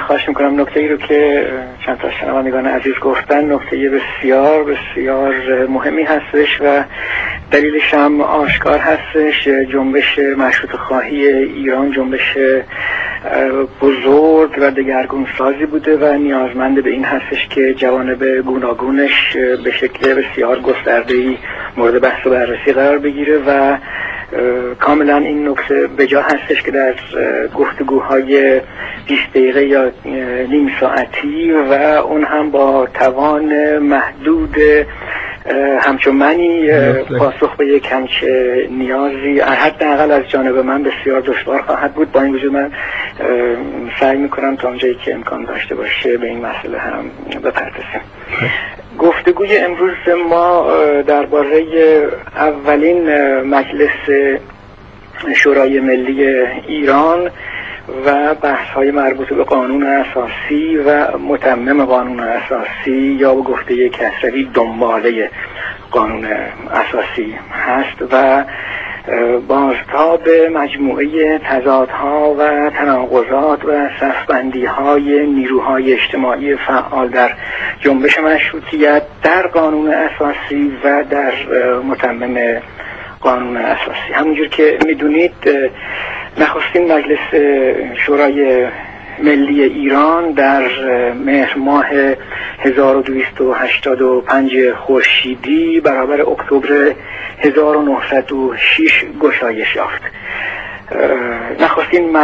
خواهش میکنم. نکته ای رو که چند تا شنوندگان عزیز گفتن نکته بسیار بسیار مهمی هستش و دلیلش هم آشکار هستش. جنبش مشروطه خواهی ایران جنبش بزرگ و دگرگون سازی بوده و نیازمند به این هستش که جوانب گوناگونش به شکل بسیار گسترده‌ای مورد بحث و بررسی قرار بگیره و کاملا این نکته به جا هستش که در گفتگوهای 20 دقیقه یا نیم ساعتی و اون هم با توان محدود همچون منی پاسخ به یک همچه نیازی حداقل از جانب من بسیار دشوار خواهد بود. با این وجود من سعی میکنم تا اونجایی که امکان داشته باشه به این مسئله هم بپردازیم. گفتگوی امروز ما درباره اولین مجلس شورای ملی ایران و بحث‌های مربوط به قانون اساسی و متمم قانون اساسی یا به گفته کسروی دنباله قانون اساسی هست و بازتاب مجموعه تضادها و تناقضات و صف‌بندی‌های نیروهای اجتماعی فعال در جنبش مشروطیت در قانون اساسی و در متمم قانون اساسی. همونجور که میدونید نخستین مجلس شورای ملی ایران در مهر ماه 1285 خورشیدی برابر اکتبر 1906 گشایش یافت. نخستین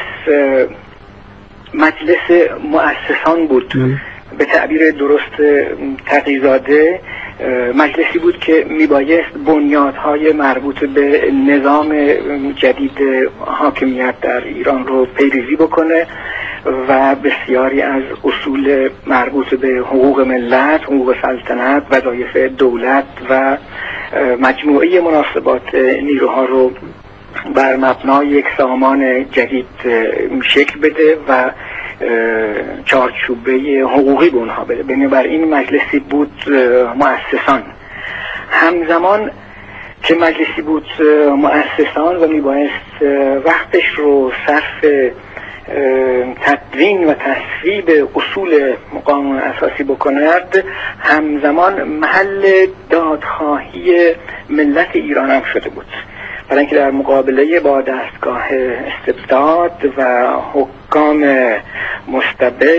مجلس مؤسسان بود، به تعبیر درست تقی‌زاده مجلسی بود که میبایست بنیادهای مربوط به نظام جدید حاکمیت در ایران رو پیریزی بکنه و بسیاری از اصول مربوط به حقوق ملت، حقوق سلطنت، وظایف دولت و مجموعه مناسبات نیروها رو بر مبنای یک سامان جدید شکل بده و چارچوبه حقوقی به اونها بده. بنابراین مجلسی بود مؤسسان. همزمان که مجلسی بود مؤسسان و میبایست وقتش رو صرف تدوین و تصویب اصول قانون اساسی بکند، همزمان محل دادخواهی ملت ایران هم شده بود، برای اینکه در مقابله با دستگاه استبداد و حکام مستبد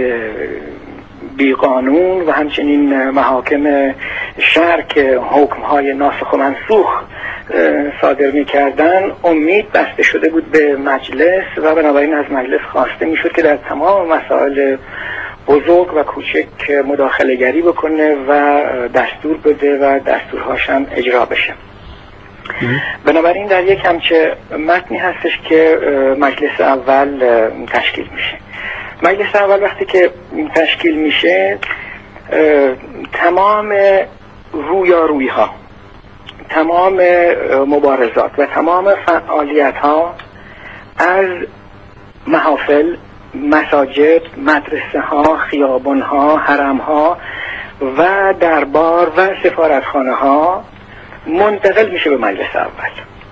بیقانون و همچنین محاکم شرع که حکمهای ناسخ و منسوخ صادر می کردن امید بسته شده بود به مجلس و بنابراین از مجلس خواسته می شد که در تمام مسائل بزرگ و کوچک مداخله گری بکنه و دستور بده و دستورهاش هم اجرا بشه. بنابراین در یک همچه متنی هستش که مجلس اول تشکیل میشه. مجلس اول وقتی که تشکیل میشه تمام رویارویی ها، تمام مبارزات و تمام فعالیت ها از محافل، مساجد، مدرسه ها، خیابان ها، حرم ها و دربار و سفارتخانه ها منتقل میشه به مجلس اول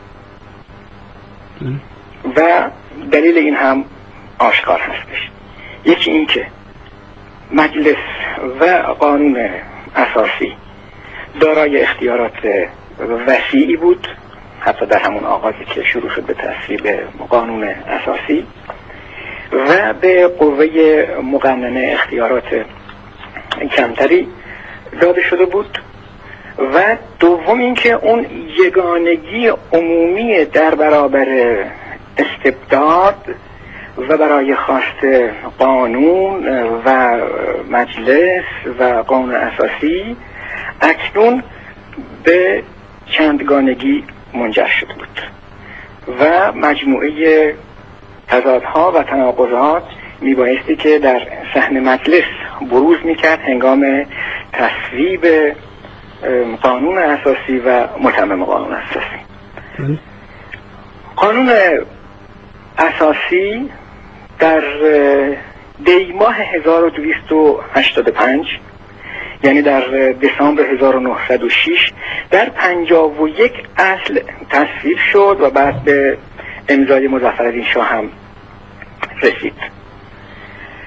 و دلیل این هم آشکار هستش. یکی این که مجلس و قانون اساسی دارای اختیارات وسیعی بود، حتی در همون آغازی که شروع شد به تصویب قانون اساسی، و به قوه مقننه اختیارات کمتری داده شده بود. و دوم اینکه اون یگانگی عمومی در برابر استبداد و برای خواست قانون و مجلس و قانون اساسی اکنون به چندگانگی منجر شده بود و مجموعه تضادها و تناقضات میبایستی که در صحن مجلس بروز میکرد هنگام تصویب قانون اساسی و متمم قانون اساسی. قانون اساسی در دی ماه 1285 یعنی در دسامبر 1906 در 51 اصل تصویب شد و بعد به امضای مظفرالدین شاه هم رسید.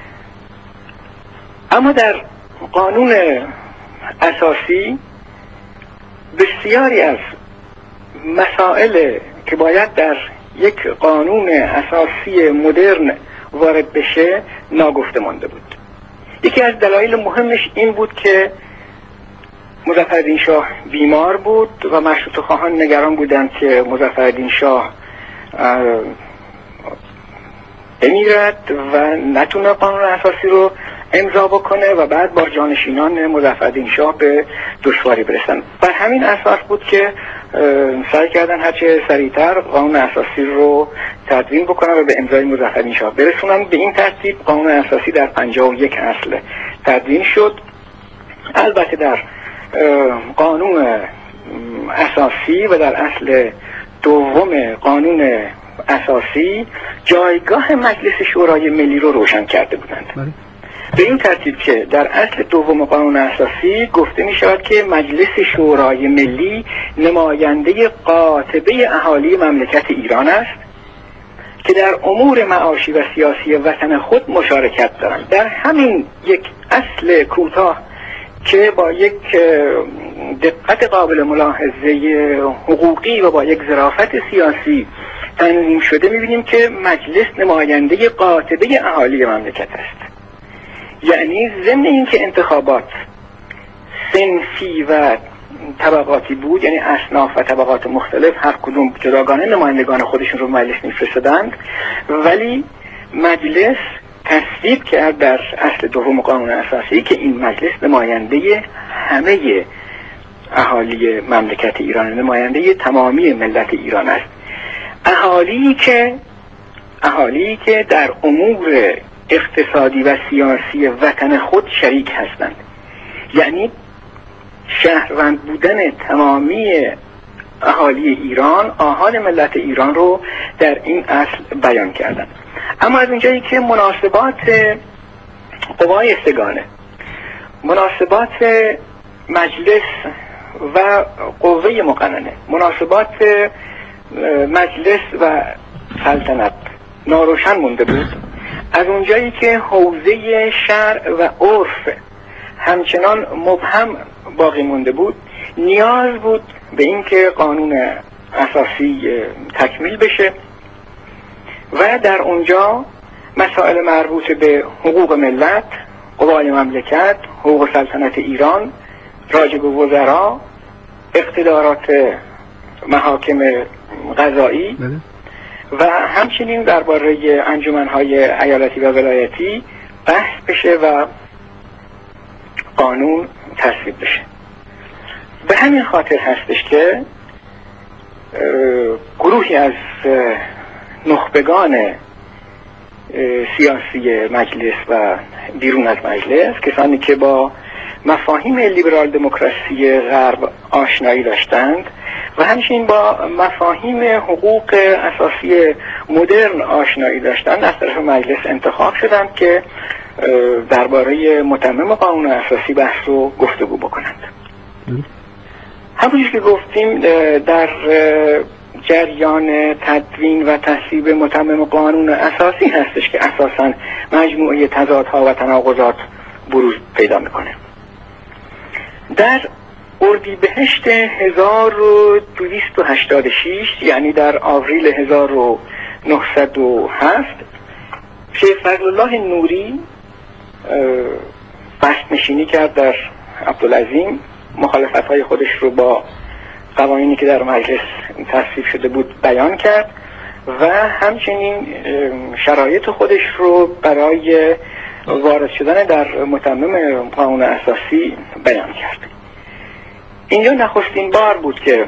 اما در قانون اساسی بسیاری از مسائل که باید در یک قانون اساسی مدرن وارد بشه ناگفته مانده بود. یکی از دلایل مهمش این بود که مظفرالدین شاه بیمار بود و مشروطه خواهان نگران بودند که مظفرالدین شاه بمیرد و نتونه قانون اساسی رو امضا بکنه و بعد با جانشینان مظفرالدین شاه به دشواری برسن. بر همین اساس بود که سعی کردن هرچه سریعتر قانون اساسی رو تدوین بکنن و به امضای مظفرالدین شاه برسونن. به این ترتیب قانون اساسی در 51 اصل تدوین شد. البته در قانون اساسی و در اصل دوم قانون اساسی جایگاه مجلس شورای ملی رو روشن کرده بودند. به این ترتیب که در اصل دوم قانون اساسی گفته می شود که مجلس شورای ملی نماینده قاطبه اهالی مملکت ایران است که در امور معاشی و سیاسی وطن خود مشارکت دارند. در همین یک اصل کوتاه که با یک دقت قابل ملاحظه حقوقی و با یک ظرافت سیاسی تنظیم شده می‌بینیم که مجلس نماینده قاطبه اهالی مملکت است. یعنی ضمن اینکه انتخابات صنفی و طبقاتی بود، یعنی اصناف و طبقات مختلف هر کدوم جداگانه نمایندگان خودشون رو مجلس می‌فرستادند، ولی مجلس تصویب کرد در اصل دوم قانون اساسی که این مجلس نماینده همه اهالی مملکت ایران، نماینده تمامی ملت ایران است. اهالی که در امور اقتصادی و سیاسی وطن خود شریک هستند، یعنی شهروند بودن تمامی اهالی ایران، آحاد ملت ایران رو در این اصل بیان کردند. اما از اونجایی که مناسبات قوای سگانه، مناسبات مجلس و قوه مقننه، مناسبات مجلس و سلطنت ناروشن مونده بود، از اونجایی که حوزه شرع و عرف همچنان مبهم باقی مونده بود، نیاز بود به اینکه قانون اساسی تکمیل بشه و در اونجا مسائل مربوط به حقوق ملت، قوای مملکت، حقوق سلطنت ایران، راجب وزرا، اقتدارات محاکم قضایی و همچنین درباره انجمن‌های ایالتی و ولایتی بحث بشه و قانون تصویب بشه. به همین خاطر هستش که گروهی از نخبگان سیاسی مجلس و بیرون از مجلس، کسانی که با مفاهیم لیبرال دموکراسی غرب آشنایی داشتند و همچنین با مفاهیم حقوق اساسی مدرن آشنایی داشتند، از طرف مجلس انتخاب شدند که درباره متمم قانون اساسی بحث و گفتگو بکنند. همونجور که گفتیم در جریان تدوین و تصویب متمم قانون اساسی هستش که اساساً مجموعه تضادها و تناقضات بروز پیدا میکنه. در اردیبهشت 1286 یعنی در آوریل 1907 شیخ فضلالله نوری بست‌نشینی کرد در عبدالعظیم، مخالفت‌های خودش رو با قوانینی که در مجلس تصویب شده بود بیان کرد و همچنین شرایط خودش رو برای وارد شدن در متمم قانون اساسی بیان کرد. اینجا نخستین بار بود که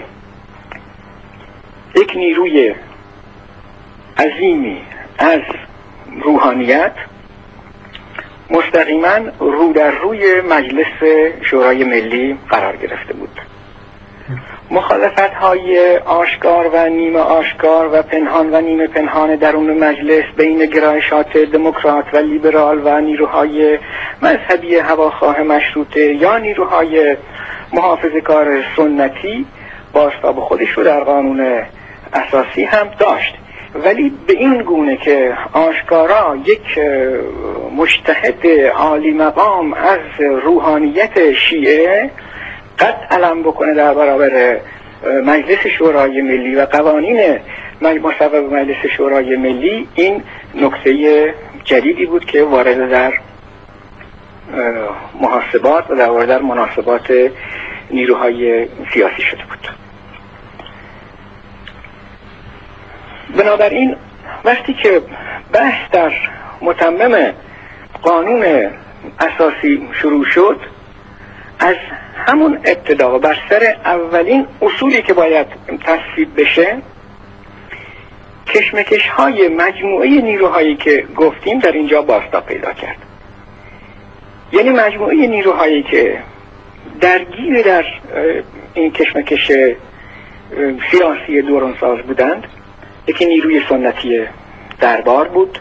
یک نیروی عظیمی از روحانیت مستقیما رو در روی مجلس شورای ملی قرار گرفته بود. مخالفت‌های آشکار و نیمه آشکار و پنهان و نیمه پنهان درون مجلس بین گرایشات دموکرات و لیبرال و نیروهای مذهبی هواخواه مشروطه یا نیروهای محافظه‌کار سنتی بازتاب خودش رو در قانون اساسی هم داشت. ولی به این گونه که آشکارا یک مجتهد عالی مقام از روحانیت شیعه قد علم بکنه در برابر مجلس شورای ملی و قوانین مصوب مجلس شورای ملی، این نکته جدیدی بود که وارد در محاسبات و در مناسبات نیروهای سیاسی شده بود. بنابراین وقتی که بحث در متمم قانون اساسی شروع شد، از همون ابتدا و بر سر اولین اصولی که باید تصویب بشه، کشمکش های مجموعه نیروهایی که گفتیم در اینجا بازتاب پیدا کرد. یعنی مجموعه نیروهایی که درگیر در این کشمکش سیاسی دورانساز بودند، یکی نیروی سنتی دربار بود،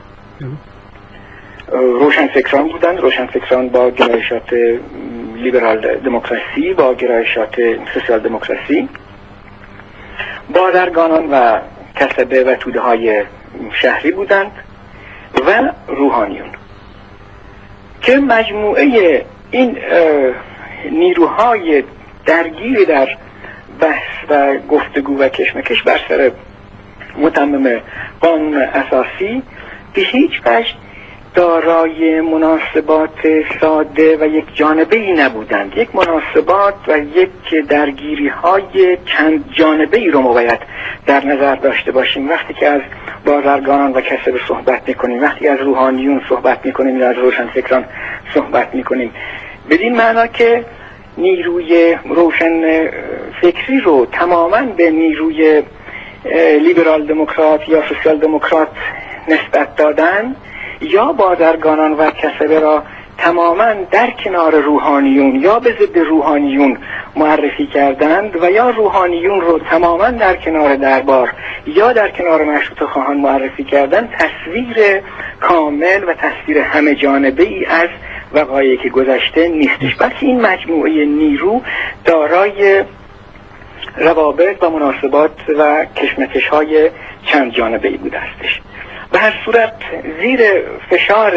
روشنفکران بودند، روشنفکران با گرایشات لیبرال دموکراسی، با گرایشات سوسیال دموکراسی، بازرگانان و کسبه و توده های شهری بودند و روحانیون، که مجموعه این نیروهای درگیر در بحث و گفتگو و کشمکش بر سر متمم قانون اساسی به هیچ وجه دارای مناسبات ساده و یک جانبه‌ای نبودند. یک مناسبات و یک درگیری های چند جانبه‌ای رو ما باید در نظر داشته باشیم وقتی که از بازرگانان و کسب صحبت میکنیم، وقتی از روحانیون صحبت میکنیم یا از روشنفکران صحبت میکنیم، بدین معنا که نیروی روشن فکری رو تماما به نیروی لیبرال دموکرات یا سوسیال دموکرات نسبت دادن، یا بازرگانان و کسبه را تماما در کنار روحانیون یا به ضد روحانیون معرفی کردند، و یا روحانیون رو تماما در کنار دربار یا در کنار مشروطه خواهان معرفی کردند، تصویر کامل و تصویر همه جانبه ای از وقایعی که گذشته نیستش، بلکه این مجموعه نیرو دارای روابط و مناسبات و کشمکش های چند جانبه ای بوده استش. به هر صورت زیر فشار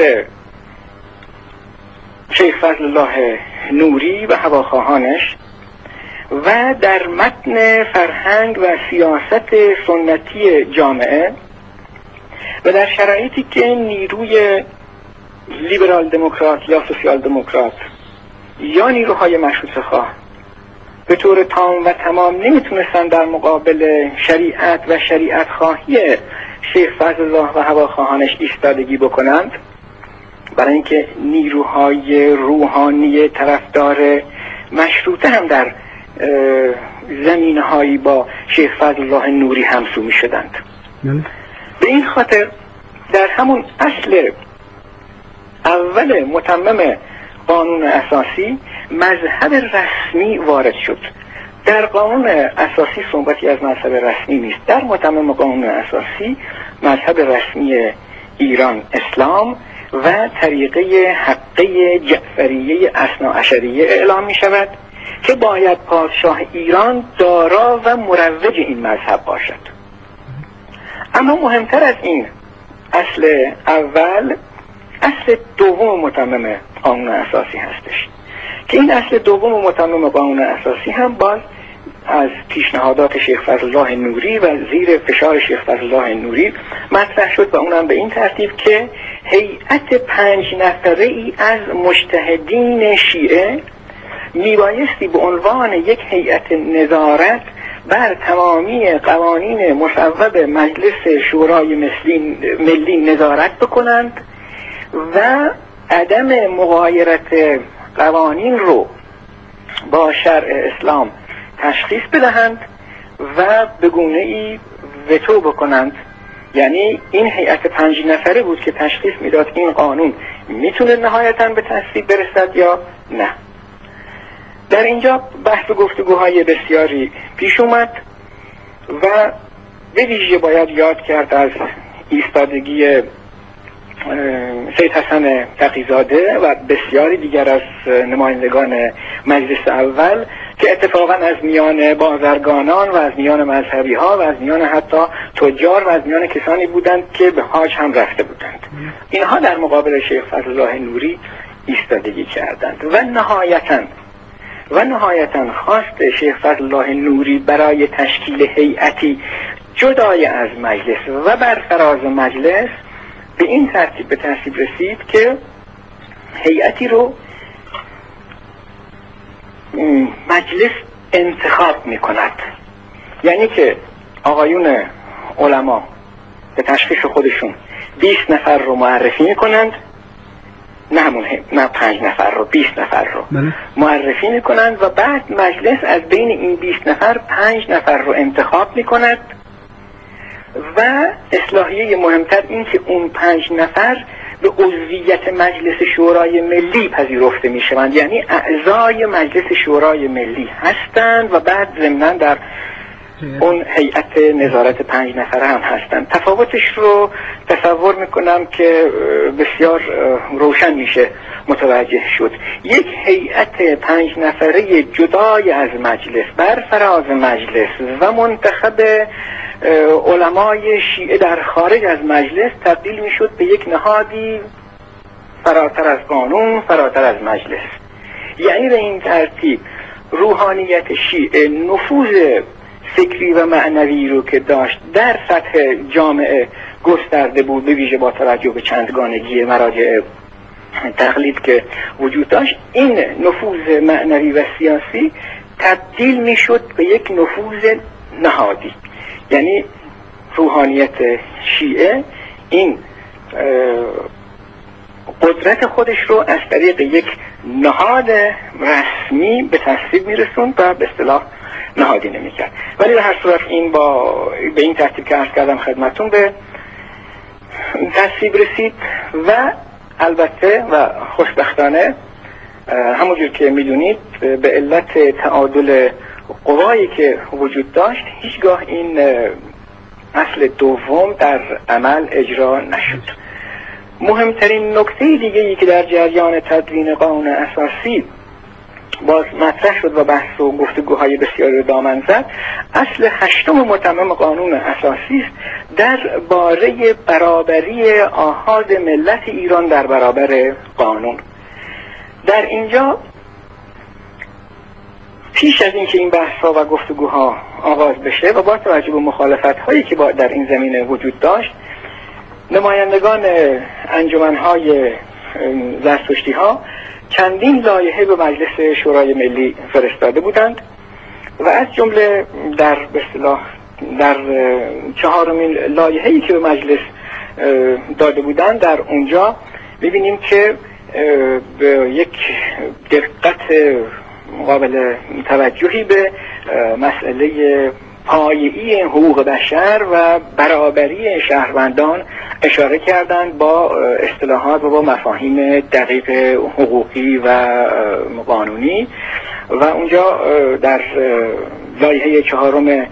شیخ فضل الله نوری و هواخواهانش و در متن فرهنگ و سیاست سنتی جامعه و در شرایطی که نیروی لیبرال دموکرات یا سوسیال دموکرات یا نیروهای مشروطه خواه به طور تام و تمام نمیتونستن در مقابل شریعت و شریعت خواهی شیخ فضل الله و هواخواهانش ایستادگی بکنند، برای اینکه نیروهای روحانی طرفدار مشروطه هم در زمینهایی با شیخ فضل الله نوری همسو می شدند. به این خاطر در همون اصل اول متمم قانون اساسی مذهب رسمی وارد شد. در قانون اساسی صحبتی از مذهب رسمی نیست. در متمم قانون اساسی مذهب رسمی ایران اسلام و طریقه حقه جعفریه اثناعشریه اعلام می شود که باید پادشاه ایران دارا و مروج این مذهب باشد. اما مهمتر از این اصل اول، اصل دوم متمم قانون اساسی هستش که این اصل دوم متمم قانون اساسی هم باز از پیشنهادات شیخ فضل الله نوری و زیر فشار شیخ فضل الله نوری مطرح شد و اونم به این ترتیب که هیئت 5 نفره ای از مجتهدین شیعه میبایستی به عنوان یک هیئت نظارت بر تمامی قوانین مصوب مجلس شورای ملی نظارت بکنند و عدم مغایرت قوانین رو با شرع اسلام تشخیص بدهند و به گونه ای وتو بکنند. یعنی این هیئت 5 نفره بود که تشخیص میداد این قانون میتونه نهایتاً به تصویب برسد یا نه. در اینجا بحث و گفتگوهای بسیاری پیش اومد و به ویژه باید یاد کرد از ایستادگی سید حسن تقی‌زاده و بسیاری دیگر از نمایندگان مجلس اول که اتفاقا از میان بازرگانان و از میان مذهبی ها و از میان حتی تجار و از میان کسانی بودند که به حاج هم رفته بودند. اینها در مقابل شیخ فضل الله نوری ایستادگی کردند و نهایتاً خواست شیخ فضل الله نوری برای تشکیل هیئتی جدای از مجلس و بر فراز مجلس به این ترتیب به تصویب رسید که هیئتی رو مجلس انتخاب می کند. یعنی که آقایون علما به تشخیص خودشون 20 نفر رو معرفی می کنند، نه 5 نفر رو، 20 نفر رو معرفی می کنند و بعد مجلس از بین این 20 نفر 5 نفر رو انتخاب می کند و اصلاحیه مهمتر این که اون 5 نفر به عضویت مجلس شورای ملی پذیرفته می شوند، یعنی اعضای مجلس شورای ملی هستند و بعد ضمناً در اون هیئت نظارت 5 نفره هم هستند. تفاوتش رو تصور میکنم که بسیار روشن میشه متوجه شد. یک هیئت 5 نفره جدای از مجلس بر فراز مجلس و منتخب علمای شیعه در خارج از مجلس تبدیل میشد به یک نهادی فراتر از قانون، فراتر از مجلس. یعنی به این ترتیب روحانیت شیعه نفوذ فکری و معنوی رو که داشت در سطح جامعه گسترده بود، به ویژه با توجه به چندگانگی مراجع تقلید که وجود داشت. این نفوذ معنوی و سیاسی تبدیل میشد به یک نفوذ نهادی، یعنی روحانیت شیعه این قدرت خودش رو از طریق یک نهاد رسمی به تصویب میرسوند و به اصطلاح نهادی نمیکرد. ولی در هر صورت این به این ترتیب که عرض کردم خدمتون به تصویب رسید و البته و خوشبختانه همونجور که میدونید به علت تعادل قوایی که وجود داشت هیچگاه این اصل دوم در عمل اجرا نشد. مهمترین نکته دیگه‌ای که در جریان تدوین قانون اساسی باز مطرح شد و بحث و گفتگوهای بسیاری دامن زد، اصل 8 متمم قانون اساسی است درباره برابری آحاد ملت ایران در برابر قانون. در اینجا پیش از اینکه این بحث‌ها و گفتگوها آغاز بشه و با توجه به مخالفت‌هایی که در این زمینه وجود داشت، نمایندگان انجمن‌های زرتشتی‌ها چندین لایحه به مجلس شورای ملی فرستاده بودند و از جمله در به اصطلاح در 4مین لایحه‌ای که به مجلس داده بودند در اونجا می‌بینیم که به یک دقت قابل توجهی به مسئله پایه‌ای حقوق بشر و برابری شهروندان اشاره کردند با اصطلاحات و با مفاهیم دقیق حقوقی و قانونی. و اونجا در لایحه 4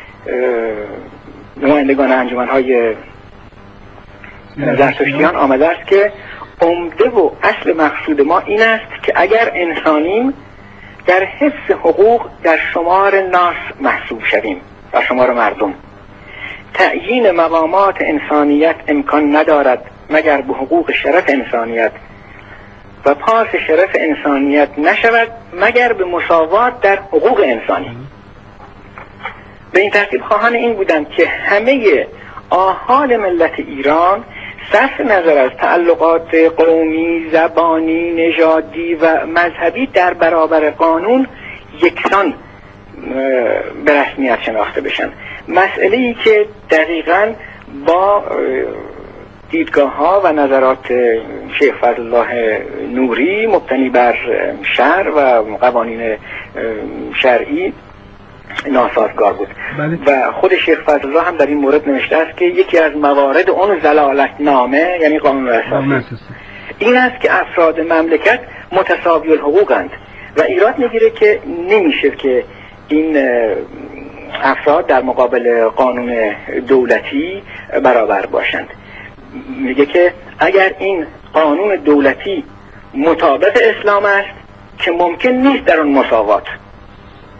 نمایندگان انجمن‌های زرتشتیان آمده است که عمده و اصل مقصود ما این است که اگر انسانیم در حفظ حقوق در شمار ناس محسوب شویم و شمار مردم. تعیین مقامات انسانیت امکان ندارد مگر به حقوق شرف انسانیت و پاس شرف انسانیت نشود مگر به مساوات در حقوق انسانی. به این ترتیب خواهان این بودند که همه آحاد ملت ایران صرف نظر از تعلقات قومی، زبانی، نژادی و مذهبی در برابر قانون یکسان به رسمیت شناخته بشن. مسئله ای که دقیقاً با دیدگاه ها و نظرات شیخ فضل الله نوری مبتنی بر شرع و قوانین شرعی ناسازگار بود. و خود شیخ فضل الله هم در این مورد نوشته است که یکی از موارد اون ضلالت نامه یعنی قانون اساسی این است که افراد مملکت متساوی الحقوقند و ایراد میگیره که نمیشه که این افراد در مقابل قانون دولتی برابر باشند. میگه که اگر این قانون دولتی مطابق اسلام است که ممکن نیست در اون مساوات،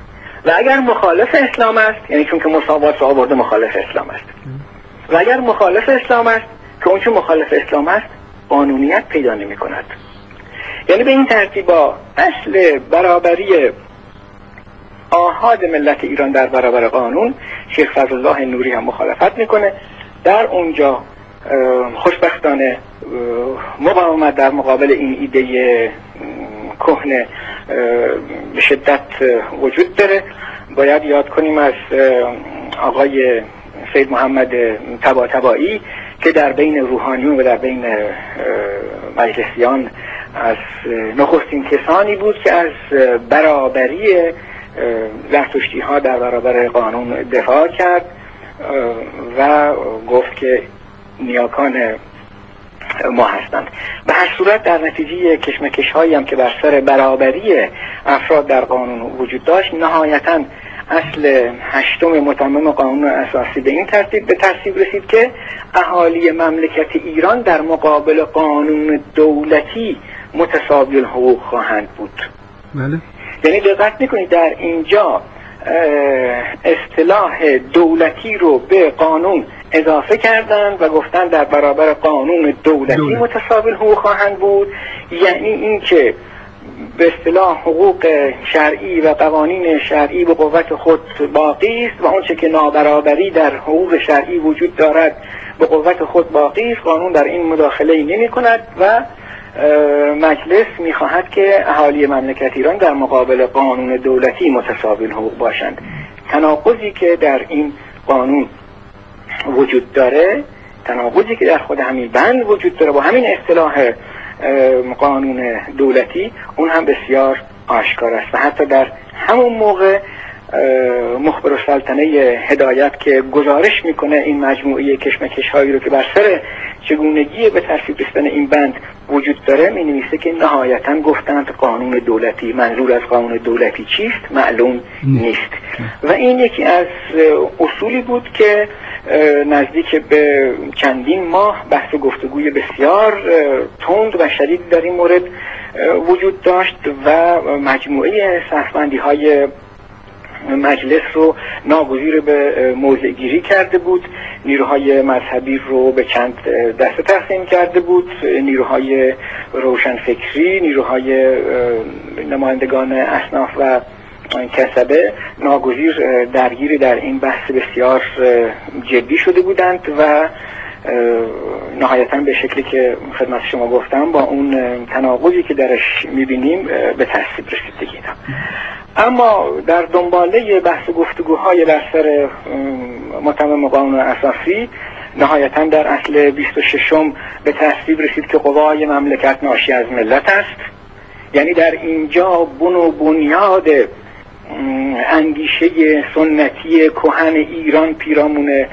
و اگر مخالف اسلام است، یعنی چون که مساوات رو آورده مخالف اسلام است، و اگر مخالف اسلام است که اون چون مخالف اسلام است قانونیت پیدا نمی کند. یعنی به این ترتیب با اصل برابری آحاد ملت ایران در برابر قانون شیخ فضلالله نوری هم مخالفت میکنه. در اونجا خوشبختانه مقاومت در مقابل این ایده کهنه به شدت وجود داره. باید یاد کنیم از آقای سید محمد طباطبایی که در بین روحانیون و در بین مجلسیان از نخستین کسانی بود که از برابری زرتشتی ها در برابر قانون دفاع کرد و گفت که نیاکان ما هستند. به هر صورت در نتیجه کشمکش هایی هم که بر سر برابری افراد در قانون وجود داشت، نهایتاً اصل هشتم متمم قانون اساسی به این ترتیب به تصویب رسید که اهالی مملکت ایران در مقابل قانون دولتی متساوی الحقوق خواهند بود. بله. یعنی دقت میکنید در اینجا اصطلاح دولتی رو به قانون اضافه کردند و گفتن در برابر قانون دولتی متساوی الحقوق خواهند بود. یعنی این که به اصطلاح حقوق شرعی و قوانین شرعی به قوت خود باقی است و آنچه که نابرابری در حقوق شرعی وجود دارد به قوت خود باقی است. قانون در این مداخله نمی کند و مجلس می‌خواهد که اهالی مملکت ایران در مقابل قانون دولتی متساوی الحقوق باشند. تناقضی که در این قانون وجود داره، تناقضی که در خود همین بند وجود داره با همین اصطلاح قانون دولتی، اون هم بسیار آشکار است و حتی در همون موقع مخبر السلطنه هدایت که گزارش میکنه این مجموعه کشمکش هایی رو که بر سر چگونگی به تصویب رسیدن این بند وجود داره می نویسه که نهایتا گفتند قانون دولتی، منظور از قانون دولتی چیست معلوم نیست. و این یکی از اصولی بود که نزدیک به چندین ماه بحث و گفتگوی بسیار تند و شدید در این مورد وجود داشت و مجموعه صفبندی های مجلس رو ناگزیر به موضع گیری کرده بود. نیروهای مذهبی رو به چند دسته تقسیم کرده بود، نیروهای روشنفکری، نیروهای نمایندگان اصناف و کسبه ناگزیر درگیری در این بحث بسیار جدی شده بودند و نهایتاً به شکلی که خدمت شما گفتم با اون تناقضی که درش میبینیم به تصویب رسیدگی. اما در دنباله بحث و گفتگوهای بر سر متمم قانون اساسی نهایتاً در اصل 26 به تصویب رسید که قوای مملکت ناشی از ملت است. یعنی در اینجا بن و بنیاد اندیشه سنتی کهن ایران پیرامون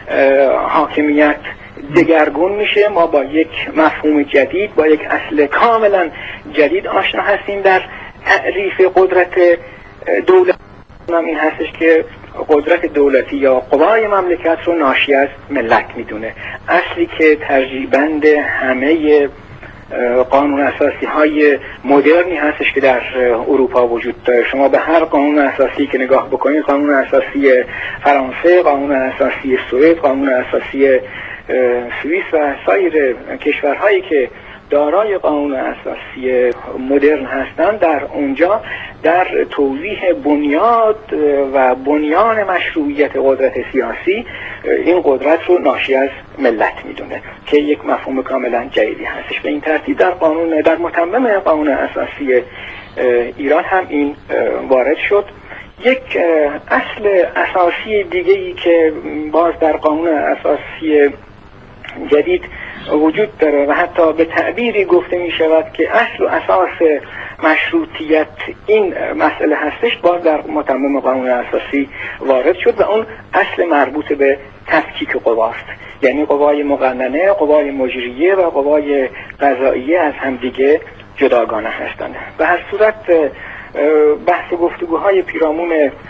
حاکمیت دگرگون میشه. ما با یک مفهوم جدید، با یک اصل کاملا جدید آشنا هستیم در تعریف قدرت دولت. این هستش که قدرت دولتی یا قوای مملکت رو ناشی از ملت میدونه، اصلی که ترجیبند همه قانون اساسی های مدرنی هستش که در اروپا وجود داره. شما به هر قانون اساسی که نگاه بکنید، قانون اساسی فرانسه، قانون اساسی سوئد، قانون اساسی سوئیس و سایر کشورهایی که دارای قانون اساسی مدرن هستند، در اونجا در توضیح بنیاد و بنیان مشروعیت قدرت سیاسی این قدرت رو ناشی از ملت میدونه که یک مفهوم کاملا جدیدی هستش. به این ترتیب در متمم قانون اساسی ایران هم این وارد شد. یک اصل اساسی دیگه‌ای که باز در قانون اساسی جدید وجود داره و حتی به تعبیری گفته می شود که اصل و اساس مشروطیت این مسئله هستش، باز در متمم قانون اساسی وارد شد و اون اصل مربوط به تفکیک قواست. یعنی قوای مقننه، قوای مجریه و قوای قضاییه از همدیگه جداگانه هستند. به هر صورت بحث و گفتگوهای پیرامون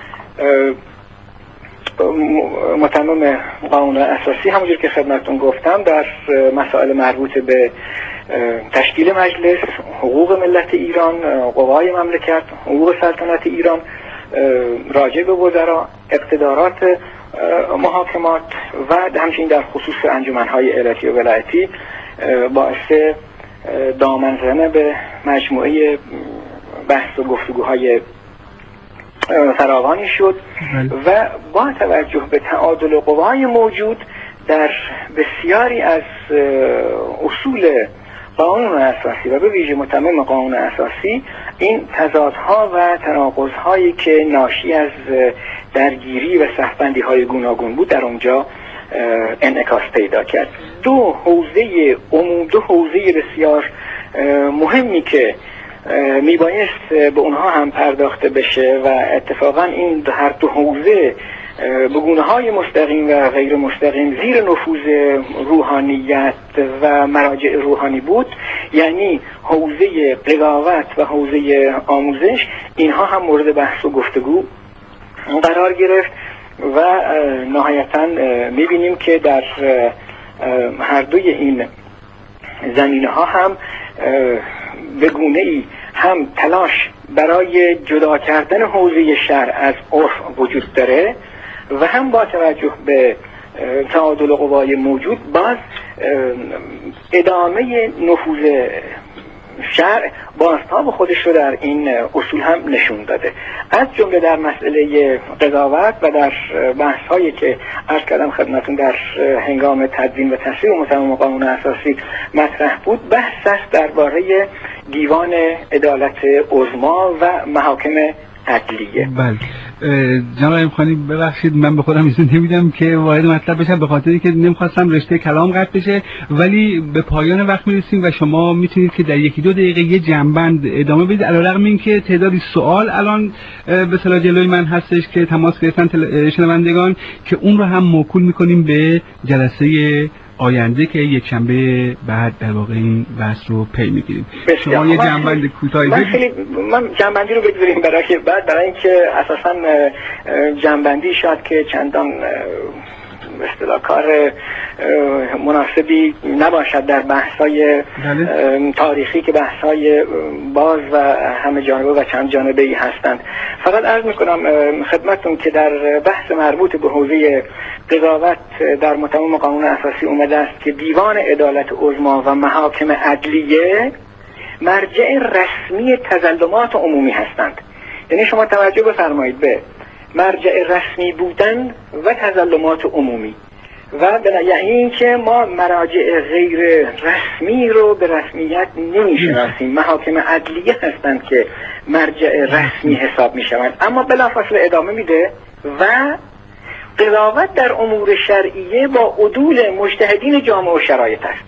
متمم قانون اساسی همونجور که خدمتتون گفتم در مسائل مربوط به تشکیل مجلس، حقوق ملت ایران، قوای مملکت، حقوق سلطنت ایران راجع به وزرا، اقتدارات محاکمات و همچنین در خصوص انجمن‌های ایالتی و ولایتی باعث دامن زدن به مجموعه بحث و گفتگوهای فراوانی شد و با توجه به تعادل قوای موجود در بسیاری از اصول قانون اساسی و به ویژه متمم قانون اساسی این تضادها و تناقض‌هایی که ناشی از درگیری و صف‌بندی‌های گوناگون بود در اونجا انعکاس پیدا کرد. دو حوزه بسیار مهمی که میبایست به اونها هم پرداخته بشه و اتفاقا این هر دو حوزه به گونه‌های مستقیم و غیر مستقیم زیر نفوذ روحانیت و مراجع روحانی بود، یعنی حوزه قضاوت و حوزه آموزش، اینها هم مورد بحث و گفتگو قرار گرفت و نهایتاً میبینیم که در هر دوی این زمینه‌ها هم به گونه‌ای هم تلاش برای جدا کردن حوزه شرع از عرف وجود داره و هم با توجه به تعادل قوای موجود باز ادامه نفوذ شرع بازتاب خودش رو در این اصول هم نشون داده. از جمله در مسئله قضاوت و در بحث هایی که عرض کردم خدمتون در هنگام تدوین و تصویب متمم قانون اساسی مطرح بود، بحث است درباره دیوان عدالت عظما و محاکم عدلیه. بله جناب امخانی ببخشید من به خودم اجازه نمیدم که وارد مطلب بشم به خاطری که نمیخواستم رشته کلام قطع بشه، ولی به پایان وقت میرسیم و شما میتونید که در یکی دو دقیقه یه جنبند ادامه بدید، علیرغم اینکه تعدادی سوال الان به اصطلاح جلوی من هستش که تماس گرفتن شنوندگان که اون رو هم موکول میکنیم به جلسه آینده که یک شنبه بعد در واقع این بحث رو پی میگیریم. شما یه جنبند کوتاهی من جنبندی رو بگذاریم برای بعد، برای اینکه اساسا جنبندی شاید که چندان به اصطلاح کار مناسبی نباشد در بحث‌های تاریخی که بحث‌های باز و همه جانبه و چند جانبه‌ای هستند. فقط عرض می‌کنم خدمتتون که در بحث مربوط به حوزه قضاوت در متمم قانون اساسی اومده است که دیوان عدالت عظما و محاکم عدلیه مرجع رسمی تظلمات عمومی هستند. یعنی شما توجه بفرمایید به مرجع رسمی بودن و تظلمات عمومی و یعنی اینکه ما مراجع غیر رسمی رو به رسمیت نمیشناسیم. محاکم عدلیه هستند که مرجع رسمی حساب میشوند. اما بلافاصله ادامه میده و قضاوت در امور شرعیه با عدول مجتهدین جامعه و شرایط است.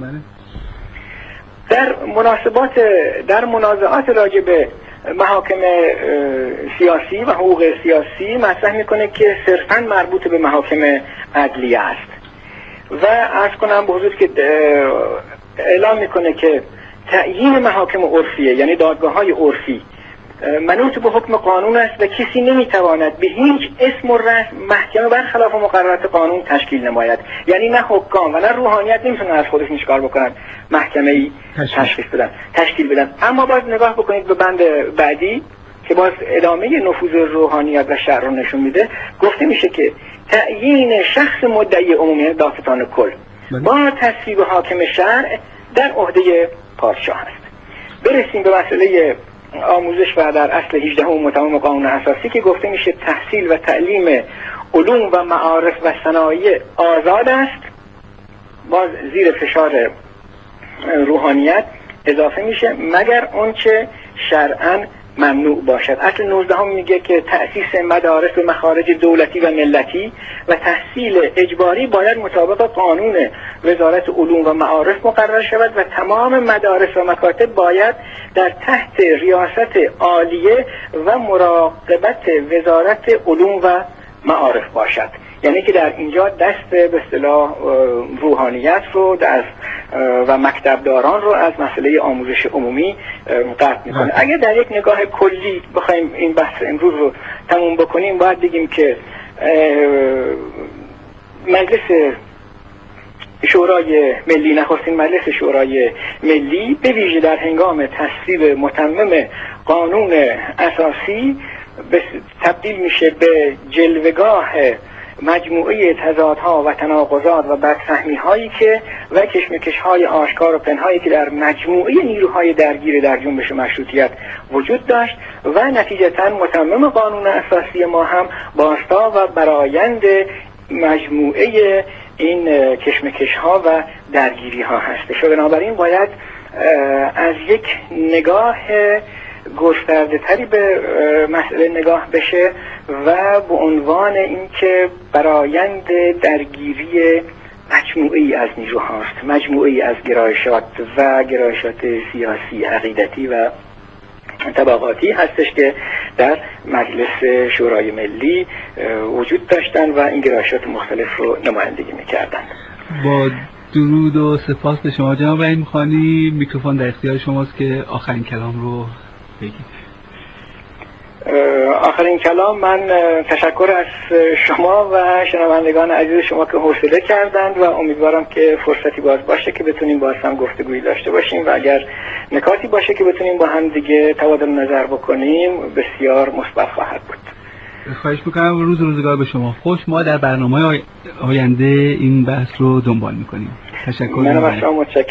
در منازعات راجع به محاکم سیاسی و حقوق سیاسی مطرح میکنه که صرفاً مربوط به محاکم عدلیه است و عرض کنم به حضور که اعلام میکنه که تعیین محاکم عرفیه یعنی دادگاه‌های عرفی منوط به حکم قانون است و کسی نمیتواند به هیچ اسم و رسم محکمه برخلاف مقررات قانون تشکیل نماید. یعنی نه حکام و نه روحانیت نمیتونن از خودشون چیکار بکنن، محکمه‌ای تشکیل بدن. اما باز نگاه بکنید به بند بعدی که باز ادامه نفوذ روحانیت و شرع رو نشون میده. گفته میشه که تعیین شخص مدعی عمومی دافتان کل با تصویب حاکم شرع در عهده پادشاه است. برسیم به مسئله آموزش و در اصل 18 متمم قانون اساسی که گفته میشه تحصیل و تعلیم علوم و معارف و صنایع آزاد است. باز زیر فشار روحانیت اضافه میشه مگر اونچه شرعاً ممنوع باشد. اصل 19 میگه که تأسیس مدارس و مخارج دولتی و ملتی و تحصیل اجباری باید مطابق قانون وزارت علوم و معارف مقرر شود و تمام مدارس و مکاتب باید در تحت ریاست عالیه و مراقبت وزارت علوم و معارف باشد. یعنی که در اینجا دست به اصطلاح روحانیت رو و مکتبداران رو از مسئله آموزش عمومی قطع میکنه. اگر در یک نگاه کلی بخوایم این بحث امروز رو تموم بکنیم باید بگیم که مجلس شورای ملی، نخستین مجلس شورای ملی به ویژه در هنگام تصویب متمم قانون اساسی تبدیل میشه به جلوه‌گاه مجموعه تضادها و تناقضات و بدفهمی‌هایی که و کشمکش‌های آشکار و پنهایی که در مجموعه نیروهای درگیر در جنبش مشروطیت وجود داشت و نتیجتاً متمم قانون اساسی ما هم باستا و برآیند مجموعه این کشمکش‌ها و درگیری‌ها هستش. و بنابراین باید از یک نگاه گسترده تری به مسئله نگاه بشه و به عنوان اینکه برآیند درگیری مجموعه‌ای از نیروهاست، مجموعه‌ای از گرایشات و گرایشات سیاسی، عقیدتی و طبقاتی هستش که در مجلس شورای ملی وجود داشتن و این گرایشات مختلف رو نمایندگی می‌کردن. با درود و سپاس به شما جناب رحیم خانی، میکروفون در اختیار شماست که آخرین کلام رو بگید. آخرین کلام، من تشکر از شما و شنوندگان عزیز شما که حوصله کردند و امیدوارم که فرصتی باز باشه که بتونیم باز هم گفتگویی داشته باشیم و اگر نکاتی باشه که بتونیم با هم دیگه تبادل نظر بکنیم بسیار مثبت خواهد بود. خواهش میکنم. روز روزگار به شما خوش. ما در برنامه آینده این بحث رو دنبال میکنیم. تشکر. منم از شما متشکرم.